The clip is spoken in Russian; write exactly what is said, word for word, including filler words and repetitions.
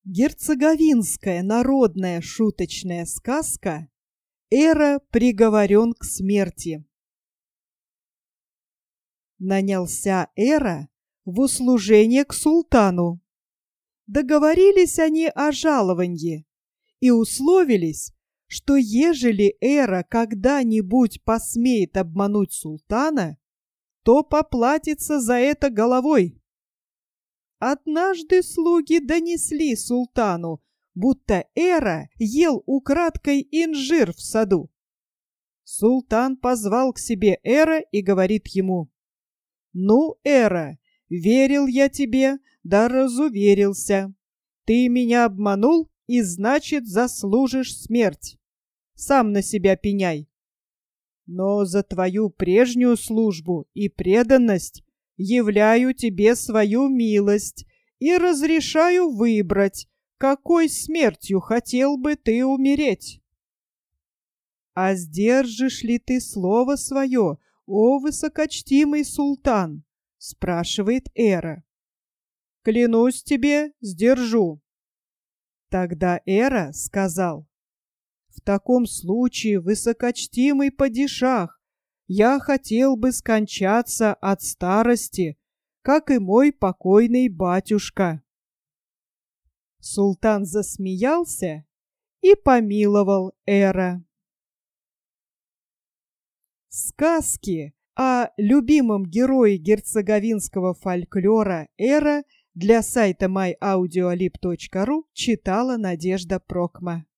Герцеговинская народная шуточная сказка «Эра приговорен к смерти». Нанялся Эра в услужение к султану. Договорились они о жалованье и условились, что ежели Эра когда-нибудь посмеет обмануть султана, то поплатится за это головой. Однажды слуги донесли султану, будто Эра ел украдкой инжир в саду. Султан позвал к себе Эра и говорит ему: «Ну, Эра, верил я тебе, да разуверился. Ты меня обманул и, значит, заслужишь смерть. Сам на себя пеняй. Но за твою прежнюю службу и преданность являю тебе свою милость и разрешаю выбрать, какой смертью хотел бы ты умереть. А сдержишь ли ты слово свое, о высокочтимый султан?» — спрашивает Эра. «Клянусь тебе, сдержу». Тогда Эра сказал: «В таком случае, высокочтимый падишах, я хотел бы скончаться от старости, как и мой покойный батюшка». Султан засмеялся и помиловал Эра. Сказки о любимом герое герцеговинского фольклора Эра для сайта май аудиолиб точка ру читала Надежда Прокма.